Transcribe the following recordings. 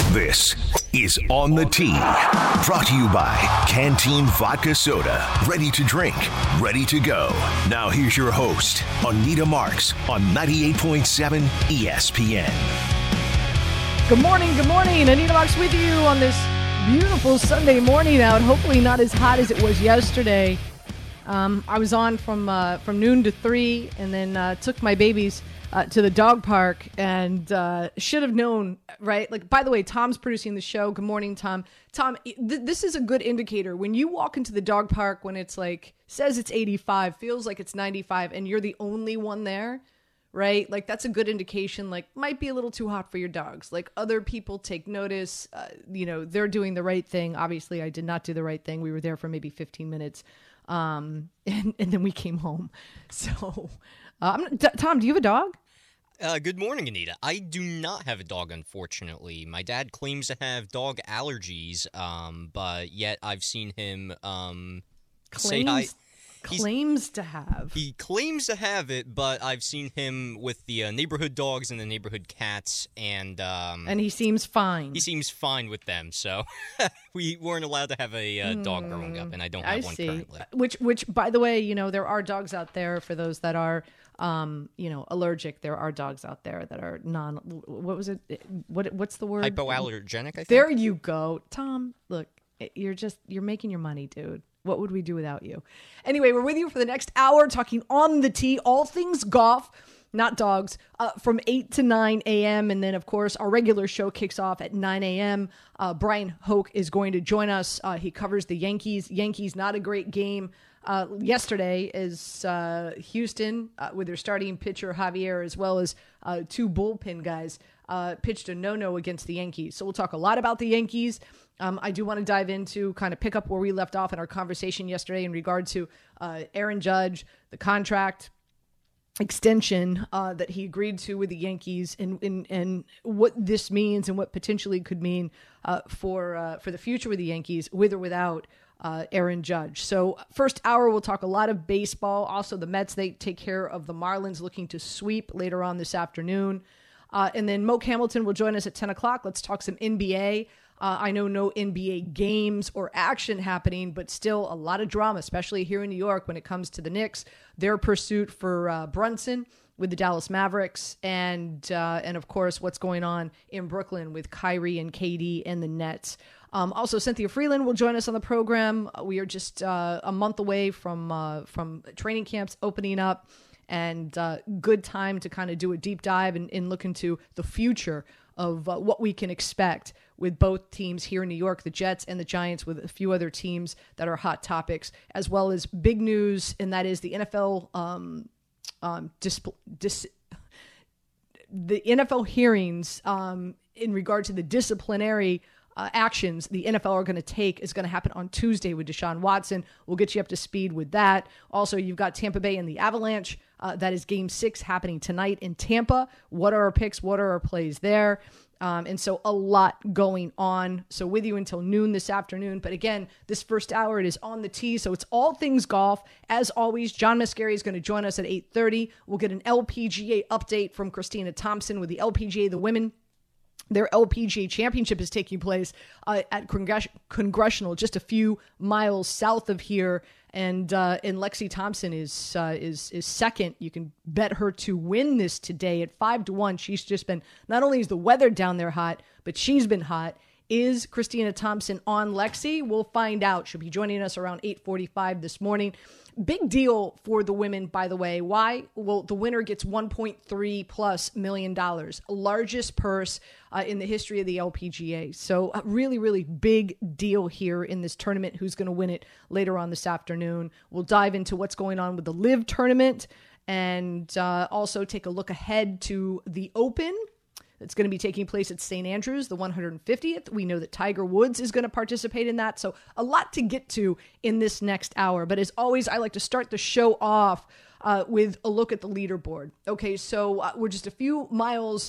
This is On the Tee, brought to you by Canteen Vodka Soda. Ready to drink, ready to go. Now here's your host, Anita Marks, on 98.7 ESPN. Good morning. Anita Marks with you on this beautiful Sunday morning out. Hopefully not as hot as it was yesterday. I was on from noon to 3 and then took my babies to the dog park and should have known, right? Like, by the way, Tom's producing the show. Good morning, Tom. Tom, this is a good indicator. When you walk into the dog park when it's like, says it's 85, feels like it's 95, and you're the only one there, right? Like, that's a good indication, like, might be a little too hot for your dogs. Like, other people take notice, they're doing the right thing. Obviously, I did not do the right thing. We were there for maybe 15 minutes. And then we came home. So, Tom, do you have a dog? Good morning, Anita. I do not have a dog, unfortunately. My dad claims to have dog allergies, but yet I've seen him say hi. Claims to have. He claims to have it, but I've seen him with the neighborhood dogs and the neighborhood cats, and he seems fine. He seems fine with them, so we weren't allowed to have a dog growing up, and I don't have one currently. Which, by the way, there are dogs out there for those that are, allergic. There are dogs out there that are what was it? What's the word? Hypoallergenic, I think. There you go. Tom, look, you're making your money, dude. What would we do without you? Anyway, we're with you for the next hour talking on the tee, all things golf, not dogs, from 8 to 9 a.m. And then, of course, our regular show kicks off at 9 a.m. Brian Hoke is going to join us. He covers the Yankees. Yankees, not a great game yesterday as Houston, with their starting pitcher Javier, as well as two bullpen guys, pitched a no-no against the Yankees. So we'll talk a lot about the Yankees. I do want to dive into kind of pick up where we left off in our conversation yesterday in regard to Aaron Judge, the contract extension that he agreed to with the Yankees, and what this means and what potentially could mean for the future with the Yankees, with or without Aaron Judge. So first hour, we'll talk a lot of baseball. Also, the Mets, they take care of the Marlins, looking to sweep later on this afternoon. And then Moke Hamilton will join us at 10 o'clock. Let's talk some NBA. I know no NBA games or action happening, but still a lot of drama, especially here in New York when it comes to the Knicks, their pursuit for Brunson with the Dallas Mavericks, and of course what's going on in Brooklyn with Kyrie and KD and the Nets. Also, Cynthia Freeland will join us on the program. We are just a month away from training camps opening up, and good time to kind of do a deep dive and look into the future of what we can expect with both teams here in New York, the Jets and the Giants, with a few other teams that are hot topics, as well as big news, and that is the NFL the NFL hearings in regard to the disciplinary actions the NFL are going to take is going to happen on Tuesday with Deshaun Watson. We'll get you up to speed with that. Also, you've got Tampa Bay and the Avalanche. That is Game 6 happening tonight in Tampa. What are our picks? What are our plays there? And so a lot going on. So with you until noon this afternoon. But again, this first hour, it is on the tee. So it's all things golf. As always, John Mascari is going to join us at 8:30. We'll get an LPGA update from Christina Thompson with the LPGA, the women. Their LPGA championship is taking place at Congressional, just a few miles south of here, and Lexi Thompson is second. You can bet her to win this today at 5-1. She's just been, not only is the weather down there hot, but she's been hot. Is Christina Thompson on Lexi? We'll find out. She'll be joining us around 8:45 this morning. Big deal for the women, by the way. Why? Well, the winner gets $1.3+ million, largest purse in the history of the LPGA. So a really, really big deal here in this tournament. Who's going to win it later on this afternoon? We'll dive into what's going on with the LIV tournament, and also take a look ahead to the Open. It's going to be taking place at St. Andrews, the 150th. We know that Tiger Woods is going to participate in that. So a lot to get to in this next hour. But as always, I like to start the show off with a look at the leaderboard. Okay, so we're just a few miles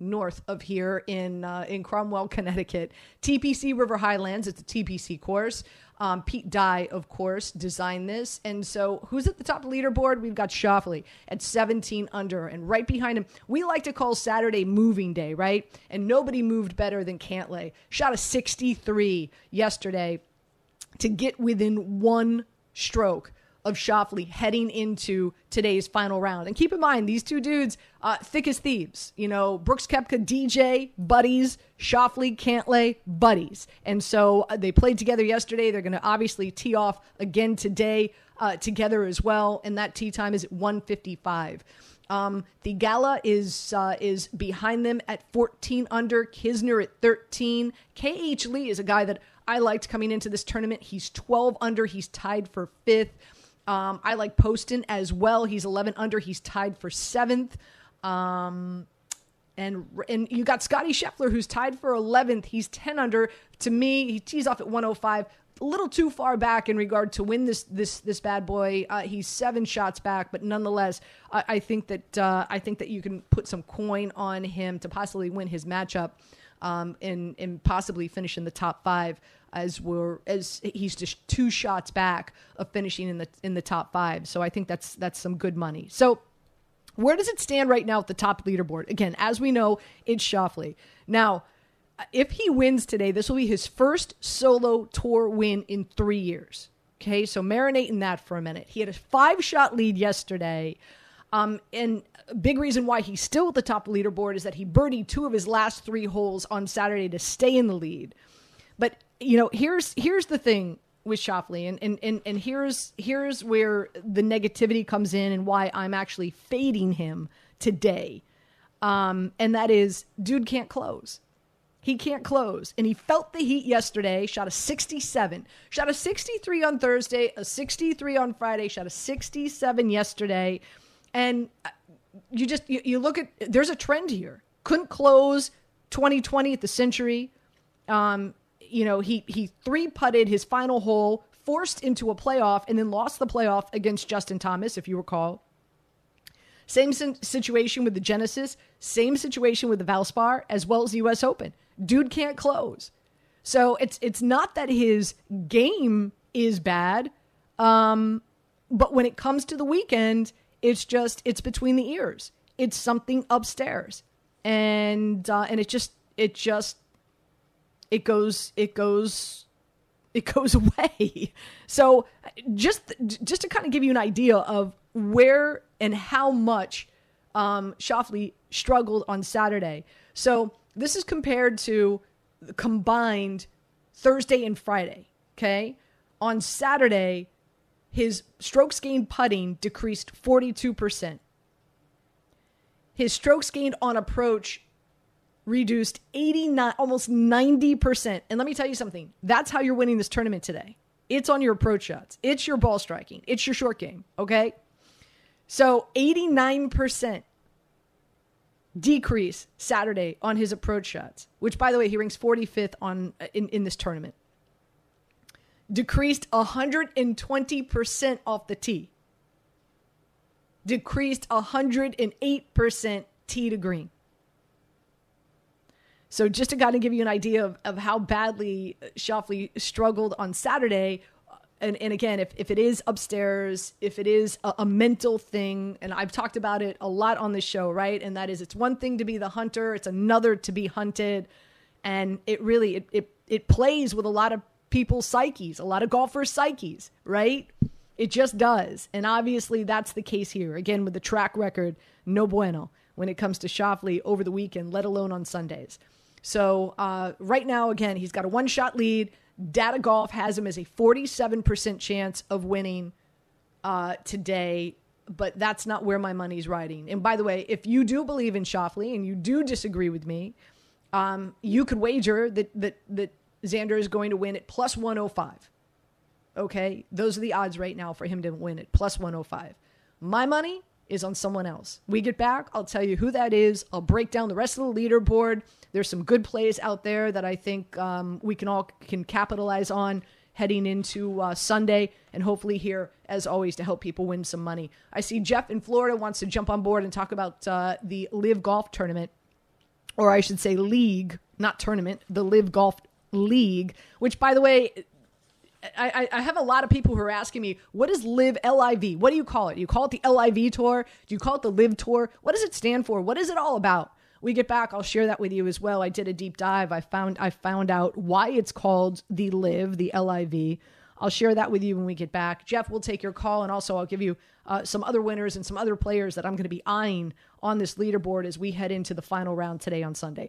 north of here in Cromwell, Connecticut. TPC River Highlands. It's a TPC course. Pete Dye, of course, designed this. And so who's at the top of the leaderboard? We've got Schauffele at 17 under. And right behind him, we like to call Saturday moving day, right? And nobody moved better than Cantlay. Shot a 63 yesterday to get within one stroke of Schauffele heading into today's final round. And keep in mind, these two dudes, thick as thieves. You know, Brooks Koepka, DJ, buddies. Schauffele, Cantlay, buddies. And so they played together yesterday. They're going to obviously tee off again today together as well. And that tee time is at 1:55. The Gala is behind them at 14 under. Kisner at 13. KH Lee is a guy that I liked coming into this tournament. He's 12 under. He's tied for 5th. I like Poston as well. He's 11 under. He's tied for 7th. And you got Scotty Scheffler, who's tied for 11th. He's 10 under. To me, he tees off at 105. A little too far back in regard to win this bad boy. He's 7 shots back, but nonetheless, I think that you can put some coin on him to possibly win his matchup, and possibly finish in the top 5. As he's just 2 shots back of finishing in the top 5. So I think that's some good money. So where does it stand right now at the top leaderboard? Again, as we know, it's Schauffele. Now, if he wins today, this will be his first solo tour win in 3 years. Okay, so marinate in that for a minute. He had a 5-shot lead yesterday. And a big reason why he's still at the top of the leaderboard is that he birdied 2 of his last 3 holes on Saturday to stay in the lead. But you know, here's the thing with Schauffele, and here's where the negativity comes in and why I'm actually fading him today. And that is, dude can't close. He can't close. And he felt the heat yesterday, shot a 67, shot a 63 on Thursday, a 63 on Friday, shot a 67 yesterday. And you look at, there's a trend here. Couldn't close 2020 at the Century. You know, he 3-putted his final hole, forced into a playoff, and then lost the playoff against Justin Thomas, if you recall. Same situation with the Genesis, same situation with the Valspar, as well as the U.S. Open. Dude can't close. So it's not that his game is bad, but when it comes to the weekend, it's between the ears. It's something upstairs, and it goes away. So just to kind of give you an idea of where and how much Schauffele struggled on Saturday. So this is compared to the combined Thursday and Friday. Okay, on Saturday, his strokes gained putting decreased 42%. His strokes gained on approach reduced 89, almost 90%. And let me tell you something. That's how you're winning this tournament today. It's on your approach shots. It's your ball striking. It's your short game. Okay? So 89% decrease Saturday on his approach shots, which, by the way, he ranks 45th in this tournament. Decreased 120% off the tee. Decreased 108% tee to green. So just to kind of give you an idea of how badly Schauffele struggled on Saturday, and again, if it is upstairs, if it is a mental thing, and I've talked about it a lot on this show, right? And that is, it's one thing to be the hunter, it's another to be hunted, and it really, it plays with a lot of people's psyches, a lot of golfers' psyches, right? It just does. And obviously that's the case here. Again, with the track record, no bueno when it comes to Schauffele over the weekend, let alone on Sundays. So right now, again, he's got a 1-shot lead. Data Golf has him as a 47% chance of winning today, but that's not where my money's riding. And by the way, if you do believe in Schauffele and you do disagree with me, you could wager that Xander is going to win at plus 105. Okay, those are the odds right now for him to win at plus 105. My money is on someone else. We get back, I'll tell you who that is. I'll break down the rest of the leaderboard. There's some good plays out there that I think we can capitalize on heading into Sunday, and hopefully here, as always, to help people win some money. I see Jeff in Florida wants to jump on board and talk about the Live Golf Tournament. or I should say league, not tournament, the Live Golf League, which, by the way, I have a lot of people who are asking me, what is Live LIV? What do you call it? You call it the LIV Tour? Do you call it the Live Tour? What does it stand for? What is it all about? We get back, I'll share that with you as well. I did a deep dive. I found out why it's called the Live, the LIV. I'll share that with you when we get back. Jeff will take your call, and also I'll give you some other winners and some other players that I'm going to be eyeing on this leaderboard as we head into the final round today on Sunday.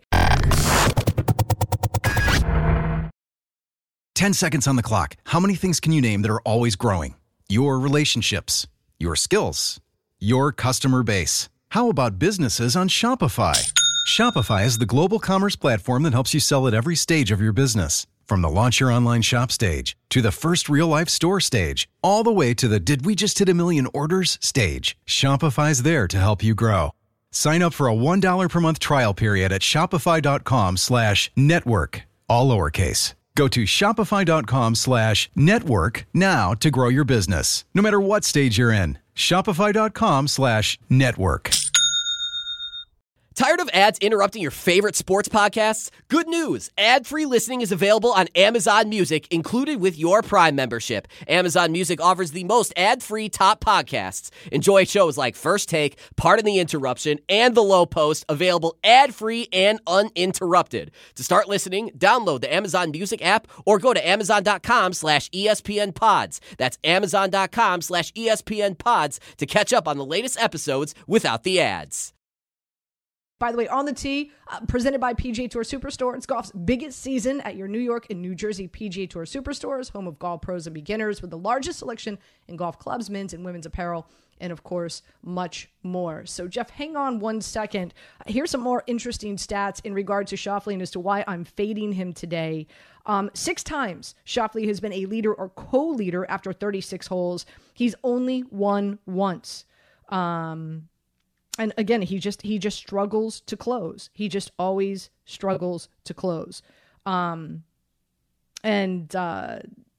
10 seconds on the clock. How many things can you name that are always growing? Your relationships, your skills, your customer base. How about businesses on Shopify? Shopify is the global commerce platform that helps you sell at every stage of your business. From the launch your online shop stage, to the first real-life store stage, all the way to the did we just hit a million orders stage, Shopify's there to help you grow. Sign up for a $1 per month trial period at shopify.com/network, all lowercase. Go to shopify.com/network now to grow your business, no matter what stage you're in. Shopify.com/network. Tired of ads interrupting your favorite sports podcasts? Good news! Ad-free listening is available on Amazon Music, included with your Prime membership. Amazon Music offers the most ad-free top podcasts. Enjoy shows like First Take, Pardon the Interruption, and The Low Post, available ad-free and uninterrupted. To start listening, download the Amazon Music app or go to amazon.com/ESPN Pods. That's amazon.com/ESPN Pods to catch up on the latest episodes without the ads. By the way, On the Tee, presented by PGA Tour Superstore. It's golf's biggest season at your New York and New Jersey PGA Tour Superstores, home of golf pros and beginners, with the largest selection in golf clubs, men's and women's apparel, and of course, much more. So, Jeff, hang on 1 second. Here's some more interesting stats in regard to Schauffele and as to why I'm fading him today. 6 times Schauffele has been a leader or co-leader after 36 holes. He's only won once. And again, he just struggles to close. He just always struggles to close. Being a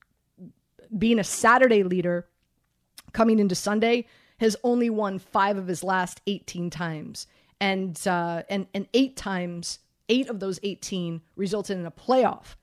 Saturday leader coming into Sunday has only won 5 of his last 18 times. And 8 times, 8 of those 18 resulted in a playoff.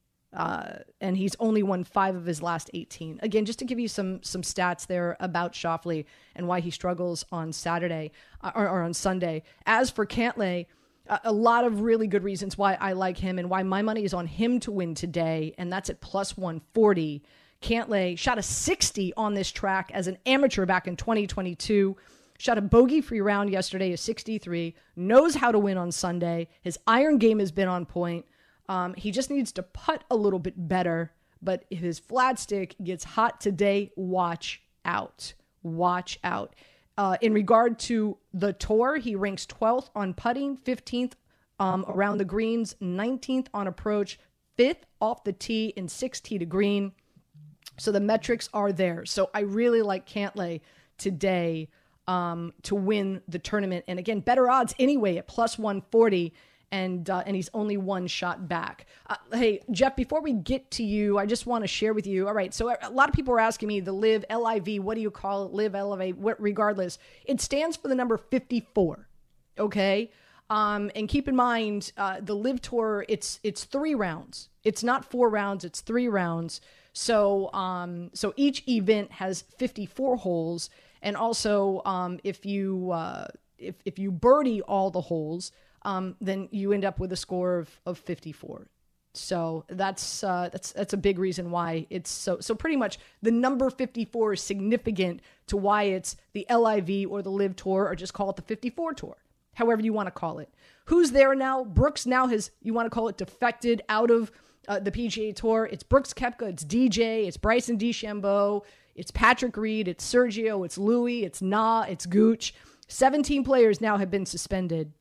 And he's only won 5 of his last 18. Again, just to give you some stats there about Schauffele and why he struggles on Saturday or on Sunday. As for Cantlay, a lot of really good reasons why I like him and why my money is on him to win today, and that's at plus 140. Cantlay shot a 60 on this track as an amateur back in 2022. Shot a bogey-free round yesterday, a 63. Knows how to win on Sunday. His iron game has been on point. He just needs to putt a little bit better, but if his flat stick gets hot today, watch out. Watch out. In regard to the tour, he ranks 12th on putting, 15th around the greens, 19th on approach, 5th off the tee, and 6th tee to green. So the metrics are there. So I really like Cantlay today to win the tournament. And again, better odds anyway at plus 140. And he's only 1 shot back. Hey, Jeff, before we get to you, I just want to share with you. All right, so a lot of people are asking me the Live, L-I-V, what do you call it? Live, L-I-V, regardless. It stands for the number 54, okay? And keep in mind, the Live Tour, it's 3 rounds. It's not 4 rounds, it's 3 rounds. So each event has 54 holes. And also, if you birdie all the holes, then you end up with a score of 54. So that's a big reason why it's so pretty much the number 54 is significant to why it's the LIV or the Live Tour, or just call it the 54 Tour, however you want to call it. Who's there now? Brooks now has, you want to call it, defected out of the PGA Tour. It's Brooks Koepka, it's DJ, it's Bryson DeChambeau, it's Patrick Reed, it's Sergio, it's Louis, it's Na, it's Gooch. 17 players now have been suspended.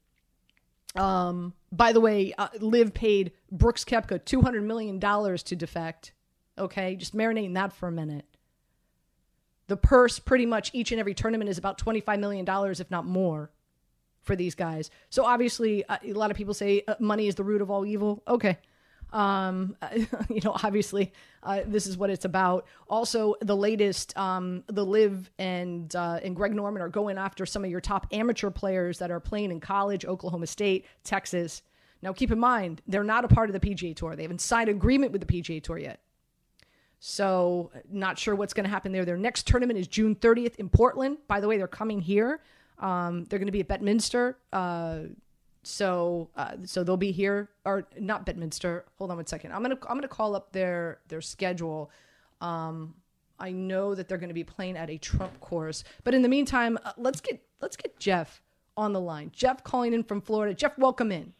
By the way, Liv paid Brooks Koepka $200 million to defect. Okay, just marinating that for a minute. The purse, pretty much each and every tournament, is about $25 million, if not more, for these guys. So obviously, a lot of people say money is the root of all evil. Okay. Obviously, this is what it's about. Also, the latest, the Liv and Greg Norman are going after some of your top amateur players that are playing in college, Oklahoma State, Texas. Now, keep in mind, they're not a part of the PGA Tour. They haven't signed an agreement with the PGA Tour yet. So, not sure what's going to happen there. Their next tournament is June 30th in Portland. By the way, they're coming here. They're going to be at Bedminster. So they'll be here, or not Bedminster. Hold on one second. I'm gonna call up their schedule. I know that they're going to be playing at a Trump course, but in the meantime, let's get Jeff on the line. Jeff calling in from Florida. Jeff, welcome in.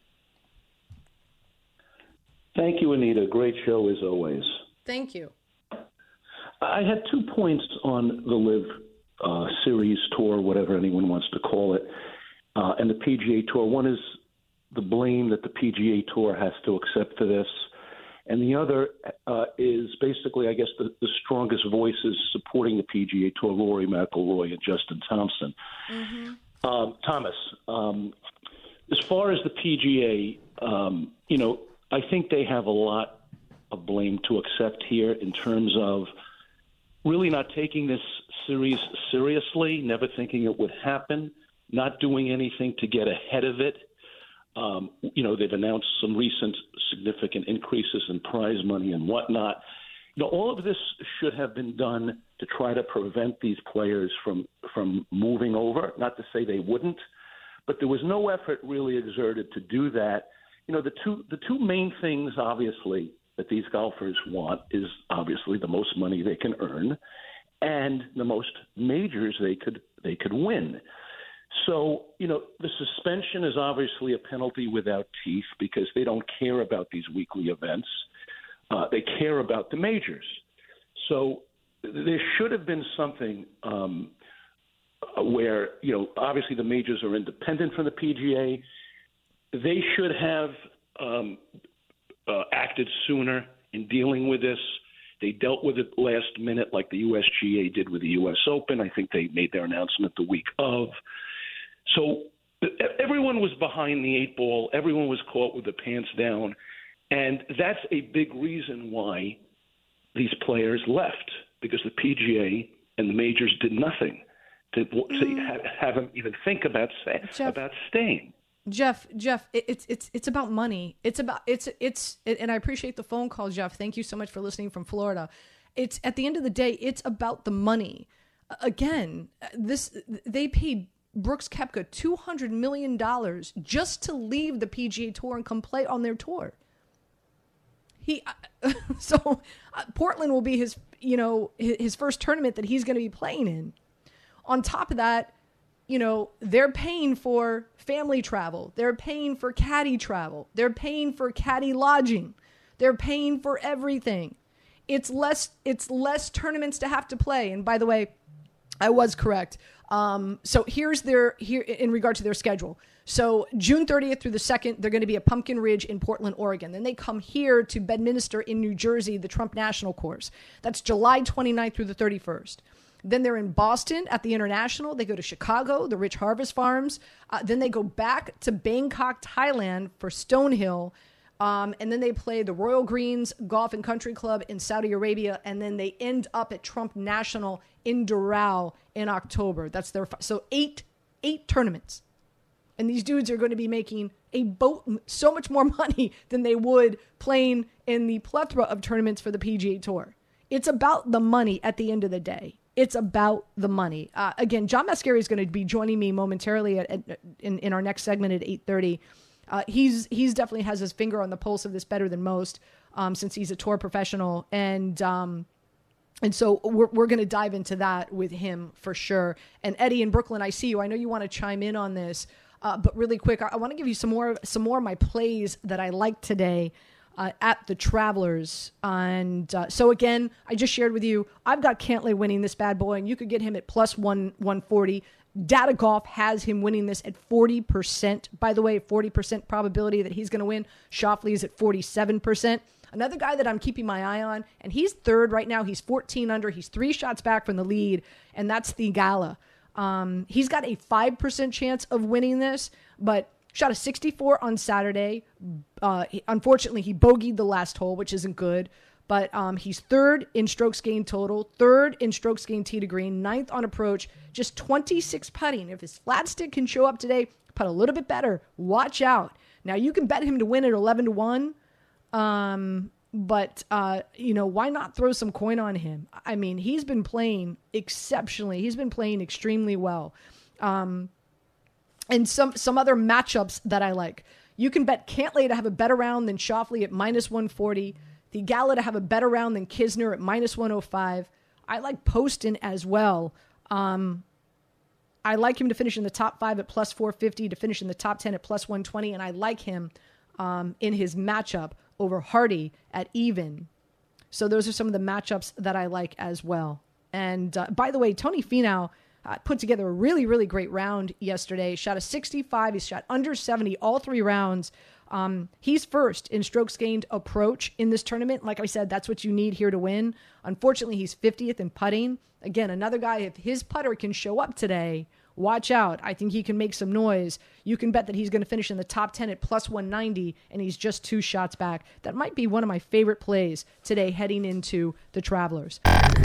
Thank you, Anita. Great show as always. Thank you. I had 2 points on the Live Series Tour, whatever anyone wants to call it, and the PGA Tour. One is the blame that the PGA Tour has to accept for this, and the other is basically, I guess, the strongest voices supporting the PGA Tour, Rory McIlroy and Justin Thompson. Mm-hmm. Thomas, as far as the PGA, I think they have a lot of blame to accept here in terms of really not taking this series seriously, never thinking it would happen, not doing anything to get ahead of it. They've announced some recent significant increases in prize money and whatnot. All of this should have been done to try to prevent these players from moving over. Not to say they wouldn't, but there was no effort really exerted to do that. The two main things, obviously, that these golfers want is obviously the most money they can earn and the most majors they could win. So, the suspension is obviously a penalty without teeth because they don't care about these weekly events. They care about the majors. So there should have been something where, obviously the majors are independent from the PGA. They should have acted sooner in dealing with this. They dealt with it last minute like the USGA did with the U.S. Open. I think they made their announcement the week of. So everyone was behind the 8 ball. Everyone was caught with the pants down. And that's a big reason why these players left, because the PGA and the majors did nothing to have them even think about staying. Jeff, it's about money. It's and I appreciate the phone call, Jeff. Thank you so much for listening from Florida. It's at the end of the day, it's about the money. Again, they paid Brooks Koepka $200 million just to leave the PGA Tour and come play on their tour. Portland will be his first tournament that he's going to be playing in. On top of that, they're paying for family travel. They're paying for caddy travel. They're paying for caddy lodging. They're paying for everything. It's less tournaments to have to play. And by the way, I was correct. So here in regard to their schedule. So June 30th through the 2nd, they're going to be at Pumpkin Ridge in Portland, Oregon. Then they come here to Bedminster in New Jersey, the Trump National Course. That's July 29th through the 31st. Then they're in Boston at the International. They go to Chicago, the Rich Harvest Farms. Then they go back to Bangkok, Thailand for Stonehill. And then they play the Royal Greens Golf and Country Club in Saudi Arabia. And then they end up at Trump National in Doral in October. That's so eight tournaments. And these dudes are going to be making so much more money than they would playing in the plethora of tournaments for the PGA Tour. It's about the money at the end of the day. It's about the money. Again, John Mascari is going to be joining me momentarily in our next segment at 8:30. He's definitely has his finger on the pulse of this better than most, since he's a tour professional, and so we're going to dive into that with him for sure. And Eddie in Brooklyn, I see you. I know you want to chime in on this, but really quick, I want to give you some more of my plays that I like today. At the Travelers. And so again, I just shared with you, I've got Cantlay winning this bad boy, and you could get him at plus 140. Data Golf has him winning this at 40%. By the way, 40% probability that he's going to win. Schauffele is at 47%. Another guy that I'm keeping my eye on, and he's third right now. He's 14 under. He's 3 shots back from the lead, and that's Theegala. He's got a 5% chance of winning this, but Shot a 64 on Saturday. Unfortunately, he bogeyed the last hole, which isn't good. But he's third in strokes gained total, third in strokes gained tee to green, ninth on approach, just 26 putting. If his flat stick can show up today, putt a little bit better. Watch out. Now, you can bet him to win at 11-1. But why not throw some coin on him? I mean, he's been playing exceptionally. He's been playing extremely well. And some other matchups that I like. You can bet Cantlay to have a better round than Schauffele at -140. Theegala to have a better round than Kisner at -105. I like Poston as well. I like him to finish in the top 5 at +450, to finish in the top 10 at +120, and I like him in his matchup over Hardy at even. So those are some of the matchups that I like as well. And by the way, Tony Finau put together a really, really great round yesterday. Shot a 65. He shot under 70 all 3 rounds. He's first in strokes gained approach in this tournament. Like I said, that's what you need here to win. Unfortunately, he's 50th in putting. Again, another guy, if his putter can show up today, watch out. I think he can make some noise. You can bet that he's going to finish in the top 10 at +190, and he's just 2 shots back. That might be one of my favorite plays today heading into the Travelers.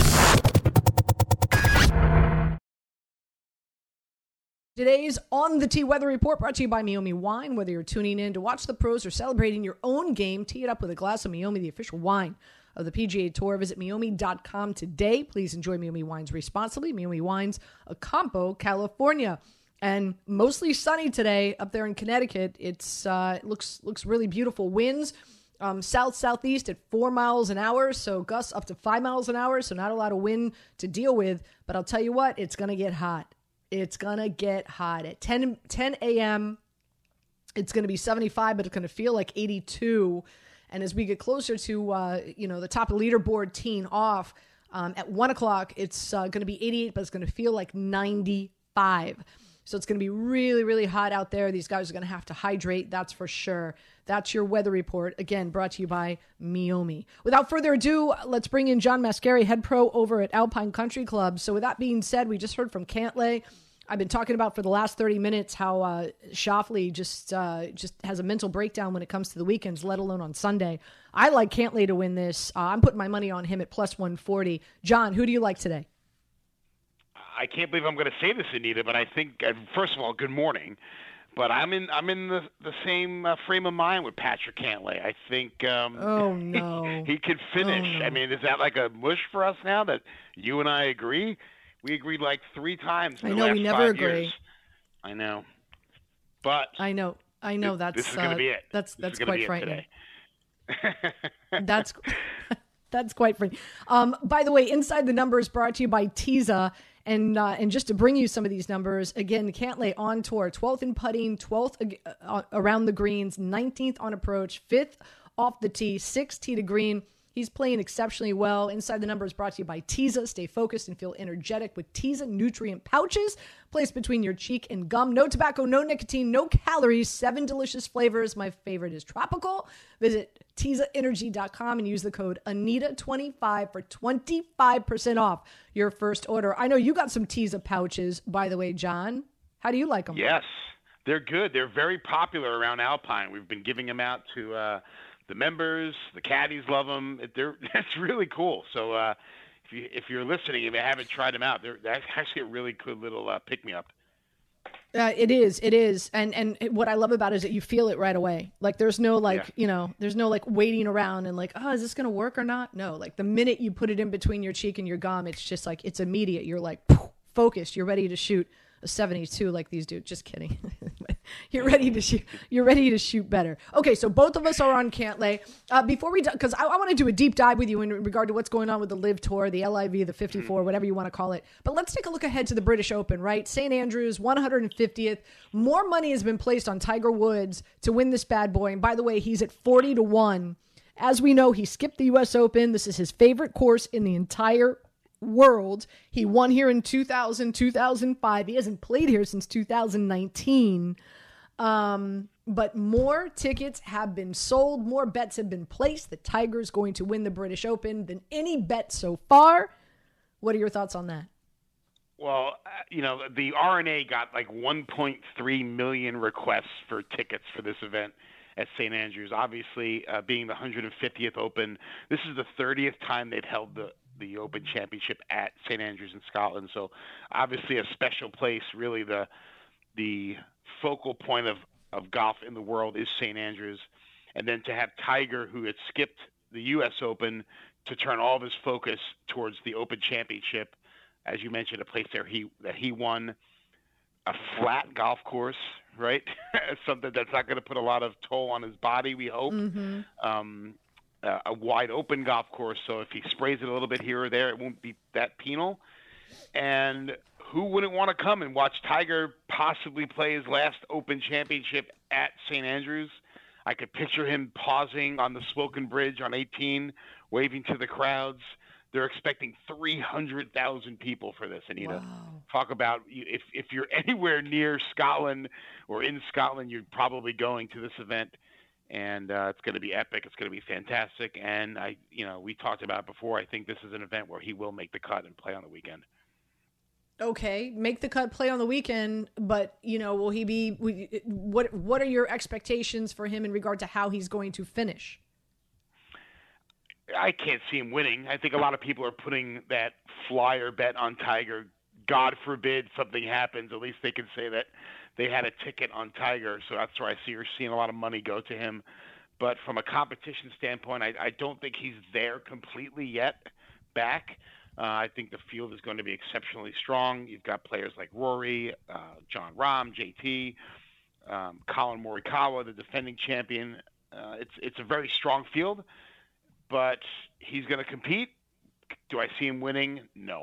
Today's On the Tee Weather Report brought to you by Meiomi Wine. Whether you're tuning in to watch the pros or celebrating your own game, tee it up with a glass of Meiomi, the official wine of the PGA Tour. Visit Meiomi.com today. Please enjoy Meiomi Wines responsibly. Meiomi Wines, Acampo, California. And mostly sunny today up there in Connecticut. It looks really beautiful. Winds south-southeast at 4 miles an hour, so gusts up to 5 miles an hour, so not a lot of wind to deal with. But I'll tell you what, it's going to get hot. It's going to get hot. At 10 a.m., it's going to be 75, but it's going to feel like 82. And as we get closer to, the top of the leaderboard teeing off, at 1 o'clock, it's going to be 88, but it's going to feel like 95. So it's going to be really, really hot out there. These guys are going to have to hydrate, that's for sure. That's your weather report, again, brought to you by Meiomi. Without further ado, let's bring in John Mascari, head pro over at Alpine Country Club. So with that being said, we just heard from Cantlay. I've been talking about for the last 30 minutes how Schauffele just has a mental breakdown when it comes to the weekends, let alone on Sunday. I like Cantlay to win this. I'm putting my money on him at +140. John, who do you like today? I can't believe I'm going to say this, Anita, but I think, first of all, good morning. But I'm in the same frame of mind with Patrick Cantlay. I think oh no, he could finish. Oh, no. I mean, is that like a mush for us now that you and I agree? We agreed like 3 times in the last we never 5 agree. years. I know, but I know. This is going to be it. That's quite frightening. Today. That's quite frightening. By the way, Inside the Numbers brought to you by Teza. And just to bring you some of these numbers, again, Cantlay on tour, 12th in putting, 12th around the greens, 19th on approach, 5th off the tee, 6th tee to green. He's playing exceptionally well. Inside the Numbers brought to you by Teza. Stay focused and feel energetic with Teza nutrient pouches placed between your cheek and gum. No tobacco, no nicotine, no calories, 7 delicious flavors. My favorite is tropical. Visit TezaEnergy.com and use the code Anita25 for 25% off your first order. I know you got some Teza pouches, by the way, John. How do you like them? Yes, they're good. They're very popular around Alpine. We've been giving them out to the members. The caddies love them. It's really cool. So if you're listening, if you haven't tried them out, that's actually a really good little pick-me-up. It is. And what I love about it is that you feel it right away. Like there's no there's no like waiting around and like, oh, is this going to work or not? No, like the minute you put it in between your cheek and your gum, it's just like, it's immediate. You're like focused. You're ready to shoot a 72 like these dudes. Just kidding. You're ready to shoot. You're ready to shoot better. Okay, so both of us are on Cantlay. Before we, because I want to do a deep dive with you in regard to what's going on with the LIV Tour, the LIV, the 54, whatever you want to call it. But let's take a look ahead to the British Open, right? St. Andrews, 150th. More money has been placed on Tiger Woods to win this bad boy. And by the way, he's at 40-1. As we know, he skipped the U.S. Open. This is his favorite course in the entire world. He won here in 2000, 2005. He hasn't played here since 2019. But more tickets have been sold. More bets have been placed. The Tiger's going to win the British Open than any bet so far. What are your thoughts on that? Well, the RNA got like 1.3 million requests for tickets for this event at St. Andrews. Obviously, being the 150th Open, this is the 30th time they've held the Open Championship at St. Andrews in Scotland. So obviously a special place. Really the focal point of golf in the world is St. Andrews. And then to have Tiger, who had skipped the U.S. Open, to turn all of his focus towards the Open Championship, as you mentioned, a place there that he won, a flat golf course, right? Something that's not going to put a lot of toll on his body, we hope. Mm-hmm. A wide open golf course, so if he sprays it a little bit here or there, it won't be that penal. And who wouldn't want to come and watch Tiger possibly play his last Open Championship at St. Andrews? I could picture him pausing on the Spoken Bridge on 18, waving to the crowds. They're expecting 300,000 people for this, Anita. Wow. Talk about if you're anywhere near Scotland or in Scotland, you're probably going to this event, and it's going to be epic. It's going to be fantastic. And we talked about it before. I think this is an event where he will make the cut and play on the weekend. Okay, make the cut, play on the weekend, but will he be? What are your expectations for him in regard to how he's going to finish? I can't see him winning. I think a lot of people are putting that flyer bet on Tiger. God forbid something happens. At least they can say that they had a ticket on Tiger. So that's where you're seeing a lot of money go to him. But from a competition standpoint, I don't think he's there completely yet back. I think the field is going to be exceptionally strong. You've got players like Rory, Jon Rahm, JT, Colin Morikawa, the defending champion. It's a very strong field. But he's going to compete. Do I see him winning? No.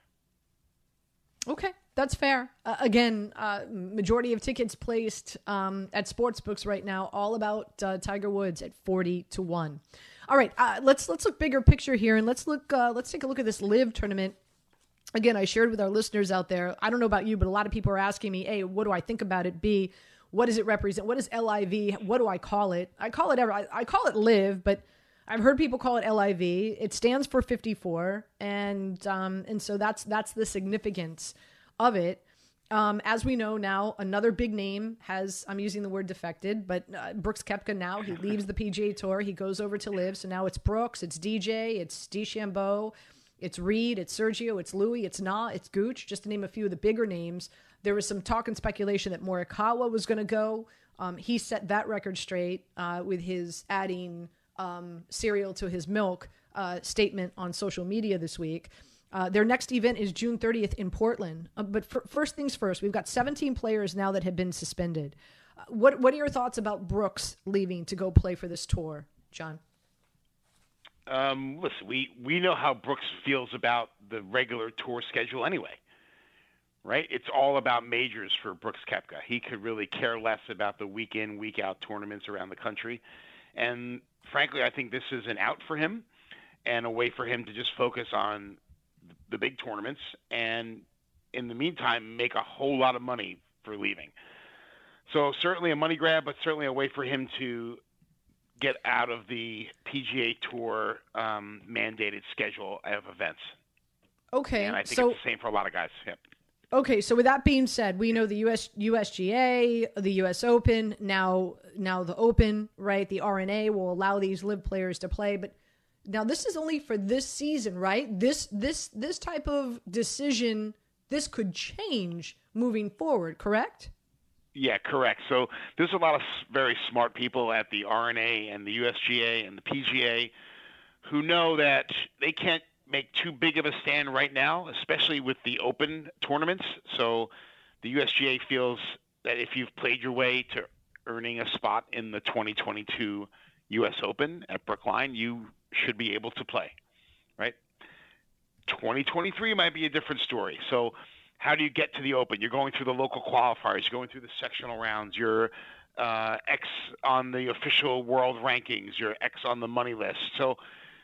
Okay, that's fair. Again, majority of tickets placed at sportsbooks right now, all about Tiger Woods at 40-1. All right, let's look bigger picture here, and let's take a look at this LIV tournament. Again, I shared with our listeners out there. I don't know about you, but a lot of people are asking me, A, what do I think about it? B, what does it represent? What is LIV? What do I call it? I call it LIV, but I've heard people call it LIV. It stands for 54, and so that's the significance of it. As we know now, another big name I'm using the word defected, but Brooks Koepka now, he leaves the PGA Tour. He goes over to LIV. So now it's Brooks, it's DJ, it's DeChambeau, it's Reed, it's Sergio, it's Louis, it's Na, it's Gooch, just to name a few of the bigger names. There was some talk and speculation that Morikawa was going to go. He set that record straight with his adding cereal to his milk statement on social media this week. Their next event is June 30th in Portland. But first things first, we've got 17 players now that have been suspended. What are your thoughts about Brooks leaving to go play for this tour, John? Listen, we know how Brooks feels about the regular tour schedule anyway, right? It's all about majors for Brooks Koepka. He could really care less about the week in, week out tournaments around the country. And frankly, I think this is an out for him and a way for him to just focus on the big tournaments and, in the meantime, make a whole lot of money for leaving. So certainly a money grab, but certainly a way for him to get out of the PGA Tour mandated schedule of events. Okay. And I think it's the same for a lot of guys. Yep. Okay, so with that being said, we know the USGA, the US Open, now the Open, right? The RNA will allow these LIV players to play, but now this is only for this season, right? This type of decision, this could change moving forward, correct? Yeah, correct. So there's a lot of very smart people at the RNA and the USGA and the PGA who know that they can't make too big of a stand right now, especially with the Open tournaments. So the USGA feels that if you've played your way to earning a spot in the 2022 US Open at Brookline, you should be able to play, right? 2023 might be a different story. So how do you get to the Open? You're going through the local qualifiers. You're going through the sectional rounds. You're X on the official world rankings. You're X on the money list. So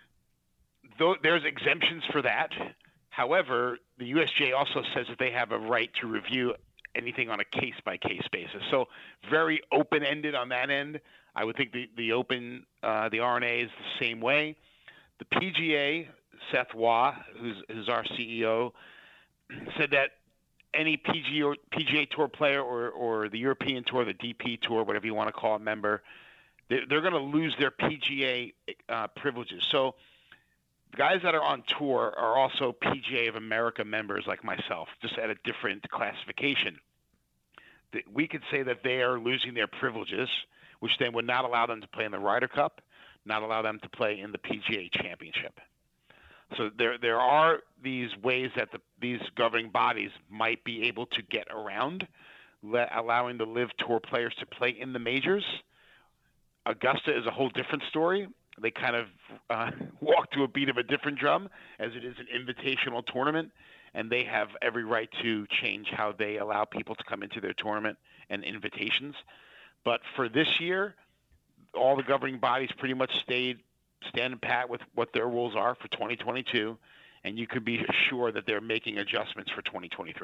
there's exemptions for that. However, the USGA also says that they have a right to review anything on a case-by-case basis. So very open-ended on that end. I would think the Open, the RNA is the same way. The PGA, Seth Waugh, who's our CEO, said that any PGA Tour player or the European Tour, the DP Tour, whatever you want to call it, member, they're going to lose their PGA privileges. So the guys that are on tour are also PGA of America members like myself, just at a different classification. We could say that they are losing their privileges, which then would not allow them to play in the Ryder Cup, not allow them to play in the PGA Championship. So there are these ways that these governing bodies might be able to get around, allowing the LIV Tour players to play in the majors. Augusta is a whole different story. They kind of walk to a beat of a different drum, as it is an invitational tournament, and they have every right to change how they allow people to come into their tournament and invitations. But for this year, all the governing bodies pretty much stayed standing pat with what their rules are for 2022, and you could be sure that they're making adjustments for 2023.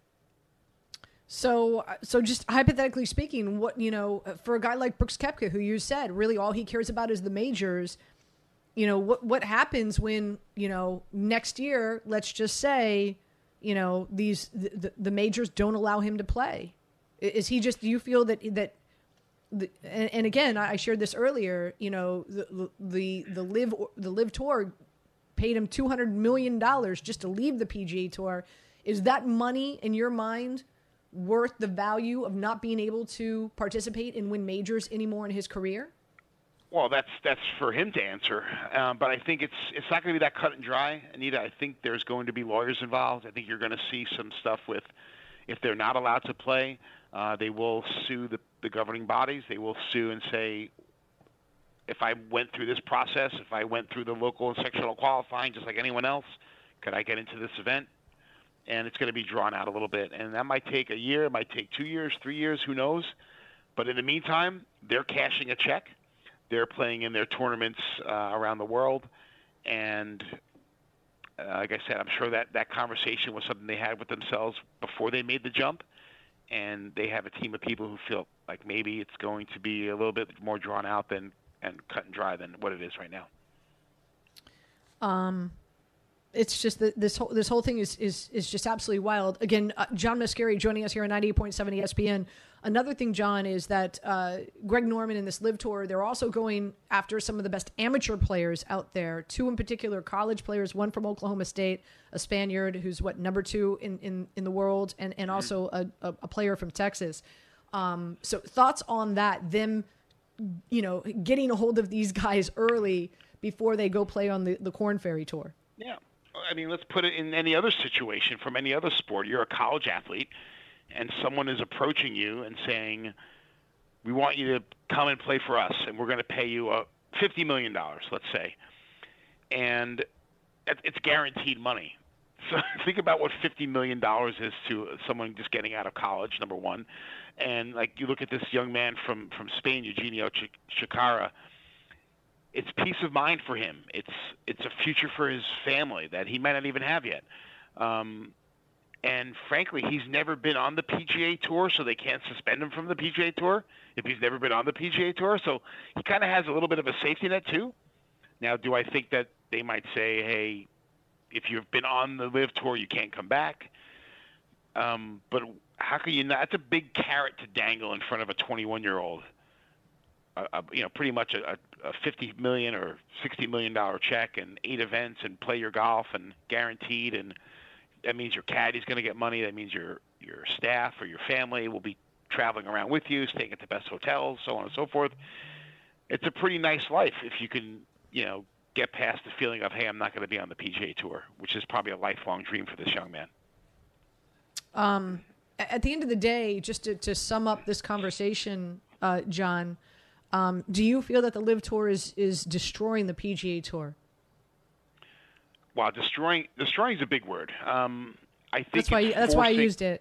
So just hypothetically speaking, what, for a guy like Brooks Koepka, who you said really all he cares about is the majors, what happens when, next year, let's just say, the majors don't allow him to play? Is he just, do you feel that and again, I shared this earlier, the LIV Tour paid him $200 million just to leave the PGA Tour. Is that money in your mind worth the value of not being able to participate and win majors anymore in his career? Well, that's for him to answer. But I think it's not going to be that cut and dry, Anita. I think there's going to be lawyers involved. I think you're going to see some stuff with, if they're not allowed to play, they will sue the governing bodies. They will sue and say, if I went through this process, if I went through the local and sectional qualifying just like anyone else, could I get into this event? And it's going to be drawn out a little bit. And that might take a year, it might take 2 years, 3 years, who knows? But in the meantime, they're cashing a check. They're playing in their tournaments around the world. And like I said, I'm sure that conversation was something they had with themselves before they made the jump. And they have a team of people who feel like maybe it's going to be a little bit more drawn out and cut and dry than what it is right now. It's just that this whole thing is just absolutely wild. Again, John Mascari joining us here on 98.7 ESPN. Another thing, John, is that Greg Norman and this LIV Tour, they're also going after some of the best amateur players out there. Two in particular, college players, one from Oklahoma State, a Spaniard who's number 2 in the world, and also a player from Texas. So thoughts on that, them, getting a hold of these guys early before they go play on the Korn Ferry Tour. Yeah. I mean, let's put it in any other situation from any other sport. You're a college athlete, and someone is approaching you and saying, we want you to come and play for us, and we're going to pay you $50 million, let's say. And it's guaranteed money. So think about what $50 million is to someone just getting out of college, number one. And, you look at this young man from Spain, Eugenio Chacarra. It's peace of mind for him. It's a future for his family that he might not even have yet. And frankly, he's never been on the PGA Tour, so they can't suspend him from the PGA Tour if he's never been on the PGA Tour. So he kind of has a little bit of a safety net too. Now, do I think that they might say, hey, if you've been on the LIV Tour, you can't come back? But how can you not? That's a big carrot to dangle in front of a 21-year-old. Pretty much a $50 million or $60 million check and 8 events and play your golf and guaranteed, and that means your caddy's going to get money. That means your staff or your family will be traveling around with you, staying at the best hotels, so on and so forth. It's a pretty nice life if you can, get past the feeling of, hey, I'm not going to be on the PGA Tour, which is probably a lifelong dream for this young man. At the end of the day, just to sum up this conversation, John, do you feel that the LIV Tour is destroying the PGA Tour? Wow, destroying is a big word. I think that's why I used it.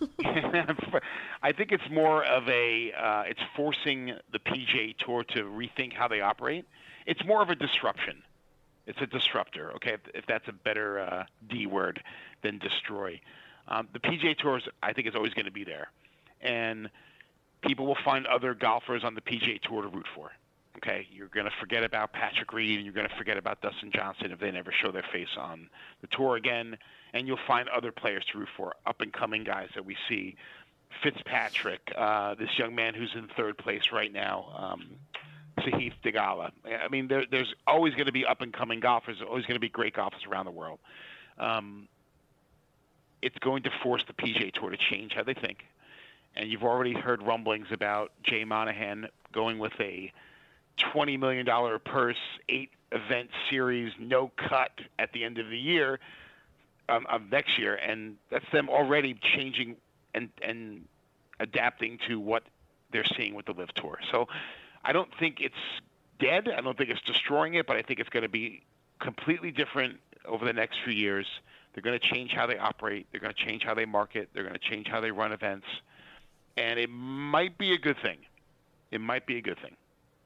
I think it's more of it's forcing the PGA Tour to rethink how they operate. It's more of a disruption. It's a disruptor, okay, if that's a better D word than destroy. The PGA Tour, I think, is always going to be there. And people will find other golfers on the PGA Tour to root for. Okay, you're going to forget about Patrick Reed, and you're going to forget about Dustin Johnson if they never show their face on the tour again. And you'll find other players to root for, up-and-coming guys that we see. Fitzpatrick, this young man who's in third place right now, Sahith Theegala. I mean, there's always going to be up-and-coming golfers. There's always going to be great golfers around the world. It's going to force the PGA Tour to change how they think. And you've already heard rumblings about Jay Monahan going with a $20 million purse, 8-event series, no cut at the end of the year, of next year. And that's them already changing and adapting to what they're seeing with the LIV Tour. So I don't think it's dead. I don't think it's destroying it, but I think it's going to be completely different over the next few years. They're going to change how they operate. They're going to change how they market. They're going to change how they run events. And it might be a good thing. It might be a good thing.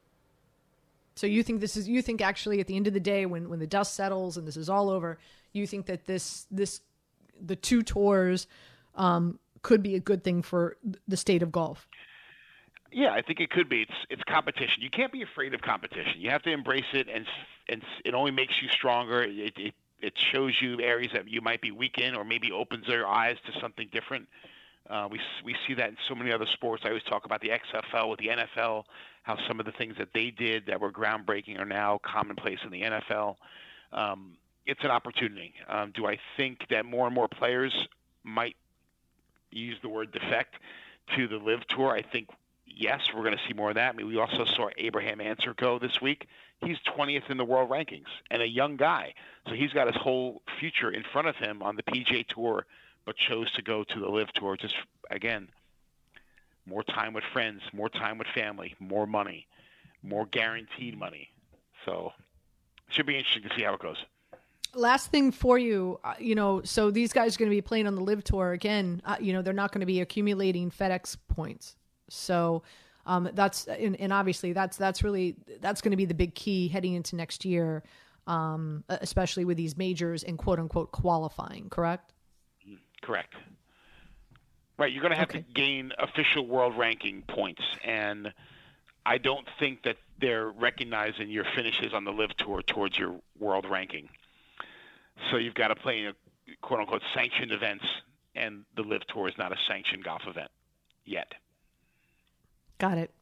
So you think actually at the end of the day, when the dust settles and this is all over, you think that the two tours could be a good thing for the state of golf? Yeah, I think it could be. It's competition. You can't be afraid of competition. You have to embrace it, and it only makes you stronger. It shows you areas that you might be weak in, or maybe opens your eyes to something different. We see that in so many other sports. I always talk about the XFL with the NFL, how some of the things that they did that were groundbreaking are now commonplace in the NFL. It's an opportunity. Do I think that more and more players might use the word defect to the LIV Tour? I think, yes, we're going to see more of that. I mean, we also saw Abraham Ancer go this week. He's 20th in the world rankings and a young guy. So he's got his whole future in front of him on the PGA Tour, but chose to go to the LIV Tour. Just, again, more time with friends, more time with family, more money, more guaranteed money. So it should be interesting to see how it goes. Last thing for you, so these guys are going to be playing on the LIV Tour again. They're not going to be accumulating FedEx points. So that's and obviously that's going to be the big key heading into next year, especially with these majors and quote unquote qualifying. Correct? Correct. Right. You're going to have to gain official world ranking points, and I don't think that they're recognizing your finishes on the LIV Tour towards your world ranking. So you've got to play in a quote unquote sanctioned events, and the LIV Tour is not a sanctioned golf event yet. Got it.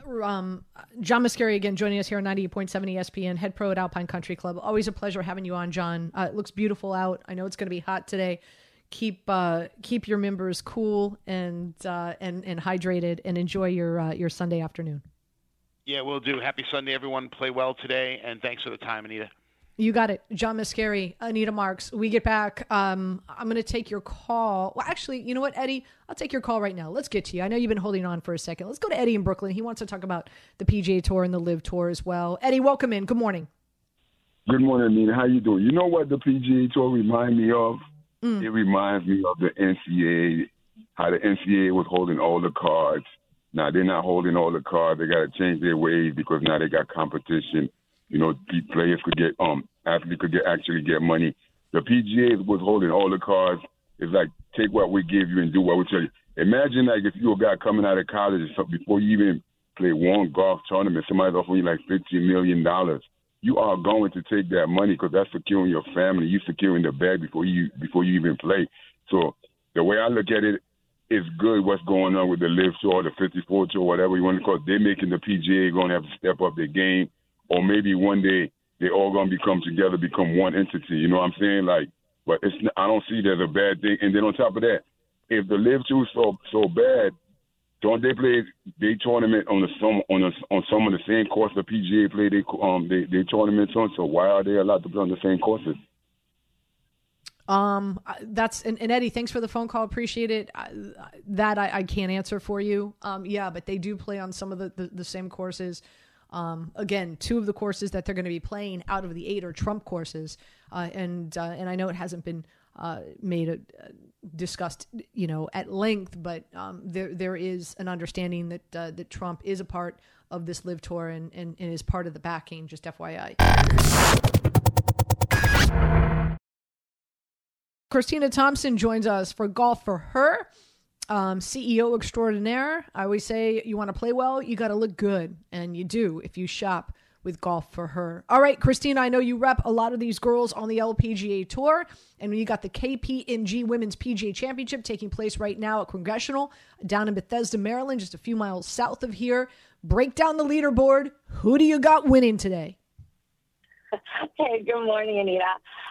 John Mascari again joining us here on 98.7 ESPN, head pro at Alpine Country Club. Always a pleasure having you on, John. It looks beautiful out. I know it's going to be hot today. Keep your members cool and hydrated, and enjoy your Sunday afternoon. Yeah, we'll do. Happy Sunday, everyone. Play well today, and thanks for the time, Anita. You got it. John Mascari, Anita Marks. We get back. I'm going to take your call. Well, actually, you know what, Eddie? I'll take your call right now. Let's get to you. I know you've been holding on for a second. Let's go to Eddie in Brooklyn. He wants to talk about the PGA Tour and the LIV Tour as well. Eddie, welcome in. Good morning. Good morning, Anita. How you doing? You know what the PGA Tour reminds me of? It reminds me of the NCAA, how the NCAA was holding all the cards. Now, they're not holding all the cards. They got to change their ways because now they got competition. Players could get athletes could actually get money. The PGA was holding all the cards. It's like, take what we give you and do what we tell you. Imagine like if you're a guy coming out of college or something, before you even play one golf tournament, somebody's offering you like $50 million. You are going to take that money because that's securing your family. You're securing the bag before you even play. So the way I look at it, it's good what's going on with the LIV Tour, the 54 Tour, whatever you want to call it. They're making the PGA going to have to step up their game. Or maybe one day they're all going to become together, become one entity. You know what I'm saying? But I don't see that as a bad thing. And then on top of that, if the LIV Tour is so bad, don't they play their tournament on some of the same course the PGA play their tournaments on? So why are they allowed to play on the same courses? That's and Eddie, thanks for the phone call. Appreciate it. That I can't answer for you. But they do play on some of the same courses. Again, 2 of the courses that they're going to be playing out of the 8 are Trump courses, and I know it hasn't been discussed, at length, but there is an understanding that Trump is a part of this LIV Tour and is part of the backing. Just FYI. Christina Thompson joins us for Golf for Her. CEO extraordinaire. I always say you want to play well, you got to look good. And you do if you shop with Golf for Her. All right, Christina, I know you rep a lot of these girls on the LPGA Tour, and you got the KPMG Women's PGA Championship taking place right now at Congressional down in Bethesda, Maryland, just a few miles south of here. Break down the leaderboard. Who do you got winning today? Hey, good morning, Anita.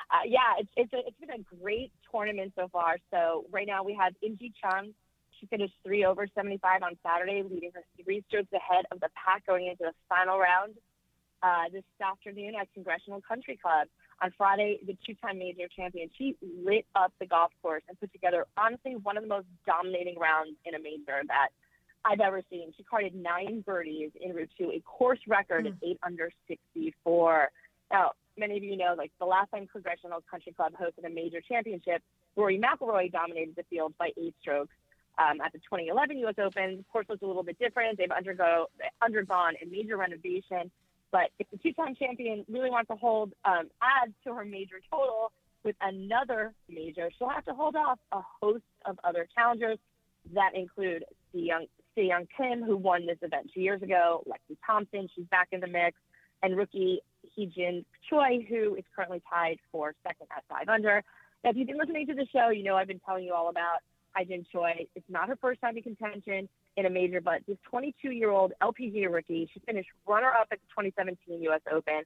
It's been a great tournament so far. So right now we have Inji Chung. She finished 3 over 75 on Saturday, leading her 3 strokes ahead of the pack going into the final round. This afternoon at Congressional Country Club. On Friday, the 2-time major champion, she lit up the golf course and put together, honestly, one of the most dominating rounds in a major that I've ever seen. She carded 9 birdies en route to a course record of 8 under 64. Now, many of you know, like the last time Congressional Country Club hosted a major championship, Rory McIlroy dominated the field by 8 strokes. At the 2011 U.S. Open, the course was a little bit different. They've undergone a major renovation. But if the 2-time champion really wants to add to her major total with another major, she'll have to hold off a host of other challengers that include Se Young Kim, who won this event 2 years ago, Lexi Thompson, she's back in the mix, and rookie Hee-Jin Choi, who is currently tied for second at 5 under. Now, if you've been listening to the show, you know I've been telling you all about Hee-Jin Choi. It's not her first time in contention in a major, but this 22-year-old LPGA rookie, she finished runner-up at the 2017 U.S. Open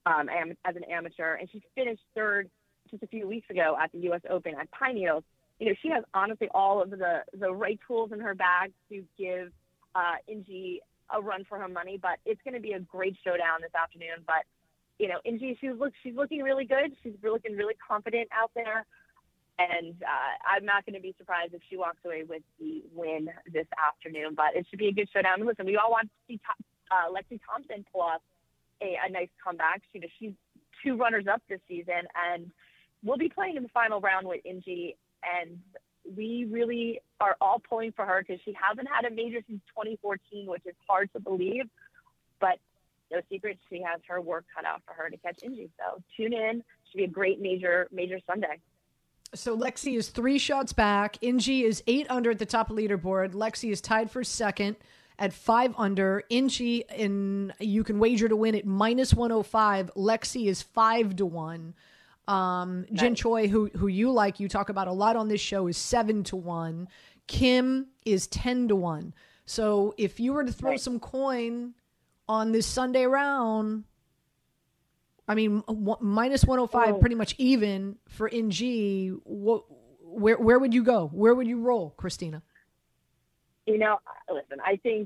as an amateur, and she finished 3rd just a few weeks ago at the U.S. Open at Pine Needles. You know, she has honestly all of the right tools in her bag to give Inji a run for her money, but it's going to be a great showdown this afternoon. But, you know, Inji, she's looking really good. She's looking really confident out there. And I'm not going to be surprised if she walks away with the win this afternoon. But it should be a good showdown. And listen, we all want to see Lexi Thompson pull off a nice comeback. She's 2 runners-up this season. And we'll be playing in the final round with Inji. And we really are all pulling for her because she hasn't had a major since 2014, which is hard to believe. But no secret, she has her work cut out for her to catch Inji. So tune in. Should be a great major Sunday. So Lexi is 3 shots back. Inji is 8 under at the top of the leaderboard. Lexi is tied for second at 5 under. Inji, you can wager to win at -105. Lexi is 5-1. Jin Choi, who you talk about a lot on this show, is 7-1. Kim is 10-1. So if you were to throw some coin on this Sunday round, I mean, -105, pretty much even for Inji. Where would you go? Where would you roll, Christina? You know, listen, I think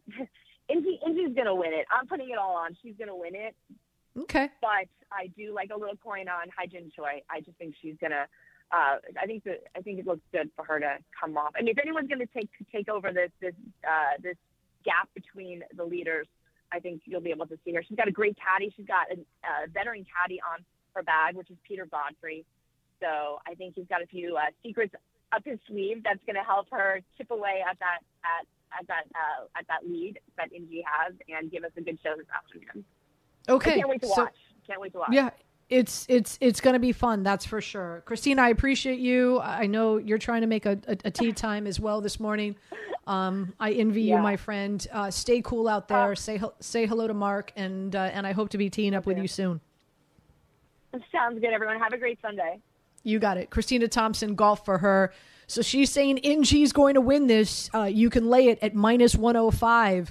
Inji's going to win it. I'm putting it all on. She's going to win it. Okay. But I do like a little coin on Hee-Jin Choi. I just think she's going to I think it looks good for her to come off. I mean, if anyone's going to take over this gap between the leaders, I think you'll be able to see her. She's got a great caddy. She's got a veteran caddy on her bag, which is Peter Godfrey. So I think he's got a few secrets up his sleeve that's going to help her chip away at that lead that Inji has and give us a good show this afternoon. Okay. I can't wait to watch. Yeah, it's going to be fun. That's for sure. Christina, I appreciate you. I know you're trying to make a tea time as well this morning. I envy you, my friend. Stay cool out there. Say hello to Mark, and I hope to be teeing up with you soon. Sounds good, everyone. Have a great Sunday. You got it. Christina Thompson, Golf for Her. So she's saying Inji's going to win this. You can lay it at -105.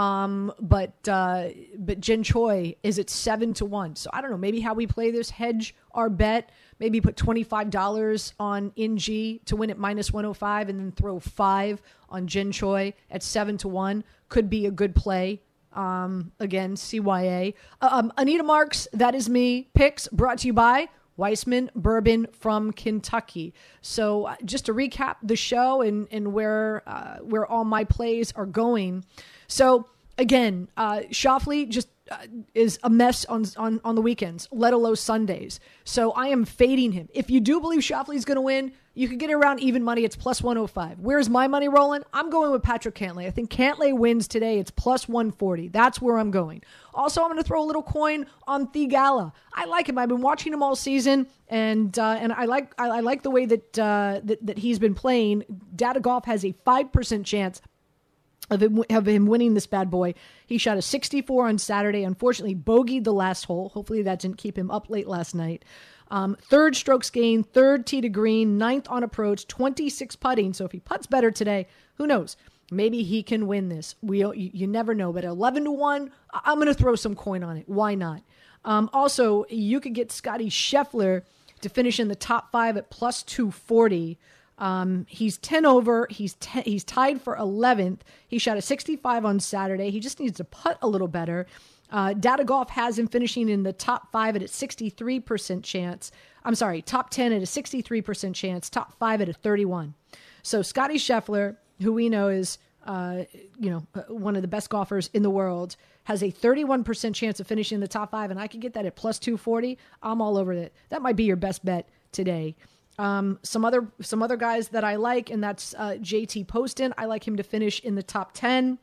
But Jin Choi is at 7-1. So I don't know, maybe how we play this, hedge our bet, maybe put $25 on Inji to win at -105 and then throw 5 on Jin Choi at 7-1 could be a good play. Again, CYA. Anita Marks, that is me. Picks brought to you by Weissman Bourbon from Kentucky. So just to recap the show and where all my plays are going. So again, Schauffele just is a mess on the weekends, let alone Sundays. So I am fading him. If you do believe Schauffele is going to win, You could get it around even money. It's plus 105. Where's my money rolling? I'm going with Patrick Cantlay. I think Cantlay wins today. It's plus 140. That's where I'm going. Also, I'm going to throw a little coin on Theegala. I like him. I've been watching him all season, and I like the way that he's been playing. Data Golf has a 5% chance of him winning this bad boy. He shot a 64 on Saturday. Unfortunately, bogeyed the last hole. Hopefully that didn't keep him up late last night. Third strokes gained, third tee to green, ninth on approach, 26 putting. So if he putts better today, who knows? Maybe he can win this. You never know. But 11-1, I'm going to throw some coin on it. Why not? Also, you could get Scotty Scheffler to finish in the top 5 at plus 240. He's 10 over. He's tied for 11th. He shot a 65 on Saturday. He just needs to putt a little better. Data Golf has him finishing in the top 5 at a 63% chance. I'm sorry, top 10 at a 63% chance, top 5 at a 31. So Scotty Scheffler, who we know is, one of the best golfers in the world, has a 31% chance of finishing in the top 5, and I could get that at plus 240. I'm all over it. That might be your best bet today. Some other guys that I like, and that's JT Poston. I like him to finish in the top 10.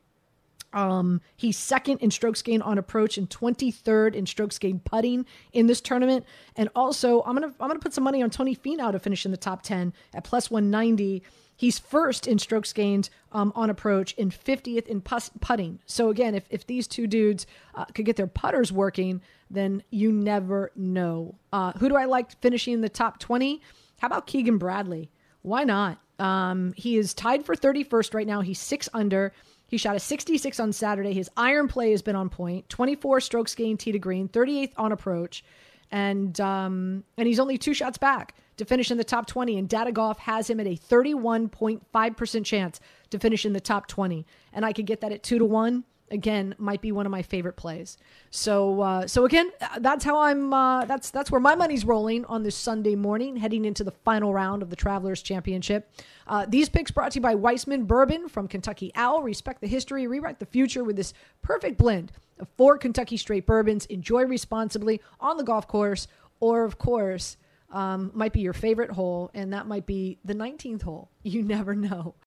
He's second in strokes gained on approach and 23rd in strokes gained putting in this tournament. And also, I'm gonna put some money on Tony Finau to finish in the top 10 at plus 190. He's first in strokes gained on approach and 50th in putting. So again, if these two dudes could get their putters working, then you never know. Who do I like finishing in the top 20? How about Keegan Bradley? Why not? He is tied for 31st right now. He's 6 under. He shot a 66 on Saturday. His iron play has been on point. 24 strokes gained tee to green, 38th on approach, and he's only 2 shots back to finish in the top 20. And Data Golf has him at a 31.5% chance to finish in the top 20. And I could get that at 2-1. Again, might be one of my favorite plays. So again, that's how I'm. That's where my money's rolling on this Sunday morning, heading into the final round of the Travelers Championship. These picks brought to you by Weissman Bourbon from Kentucky Owl. Respect the history, rewrite the future with this perfect blend of 4 Kentucky straight bourbons. Enjoy responsibly on the golf course, or of course, might be your favorite hole, and that might be the 19th hole. You never know.